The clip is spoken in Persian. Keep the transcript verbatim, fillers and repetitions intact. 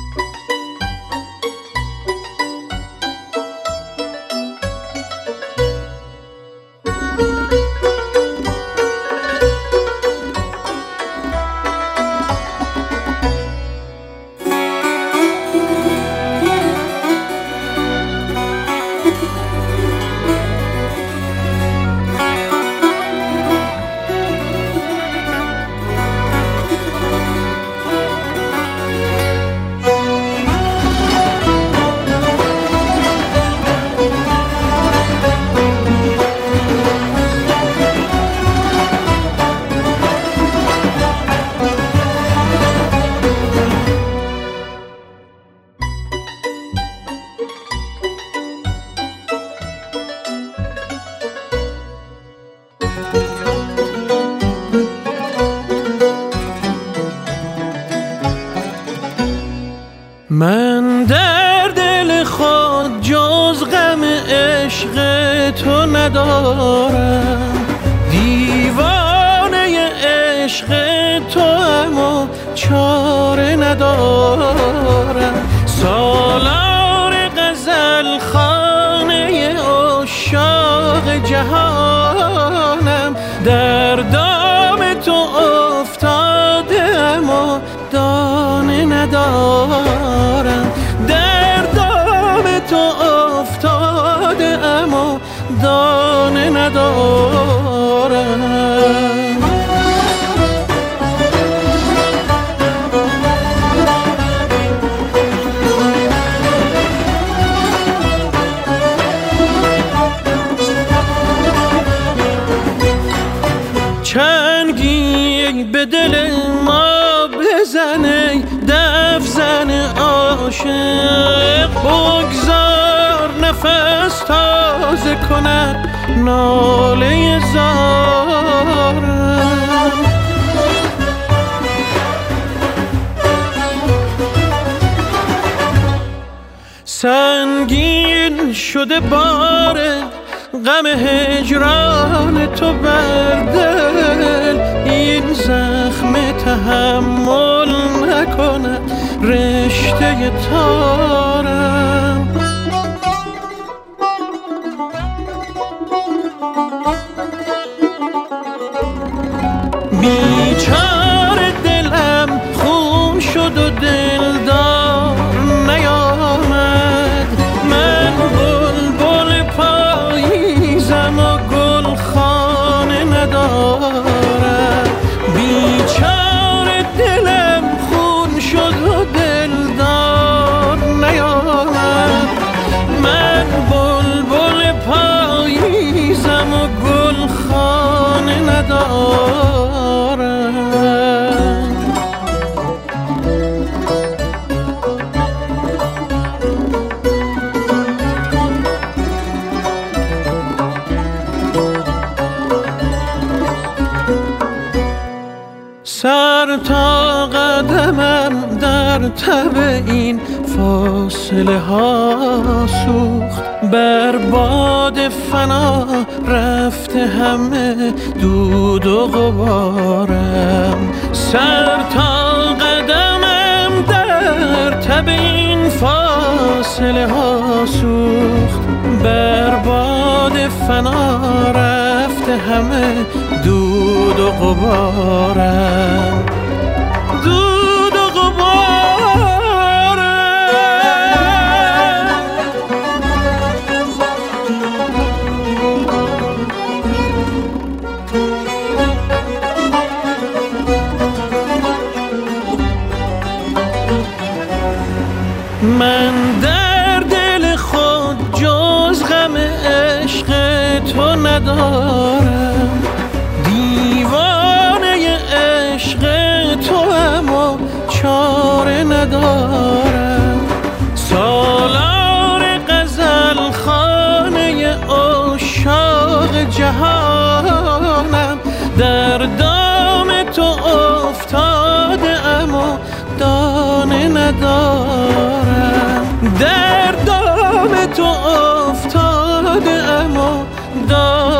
من در دل خود جز غم عشق تو ندارم، دیوانه عشق تو اما چاره ندارم. سالار غزل خانه عشاق جهانم، در دام تو افتاده اما دانه ندارم. در دام تو افتاده اما دانه ندارم. چنگی به دل ما بزنه دف زن عاشق، بگذار نفس تازه کند ناله زارم. سنگین شده بار غم هجران تو بر دل، این زخم تحمل نکند رشته تارم. بیچاره دلم خون شد و دلدار نیامد، من بلبل پاییزم و گل خانه ندارم. بیچاره دلم خون شد و دلدار نیامد، من بلبل پاییزم و گل خانه ندارم. سر تا قدمم در تب این فاصله ها سوخت، بر باد فنا رفته همه دود و غبارم. سر تا قدمم در تب این فاصله ها سوخت، بر باد فنا رفته همه دود و غبارم. دود و غبارم. من در دل خود جز غم عشق تو ندارم، دیوانه عشق تو اما چاره ندارم. سالار غزل خانه عشاق جهانم، در دام تو افتاده اما دانه ندارم. در دام تو افتاده اما دانه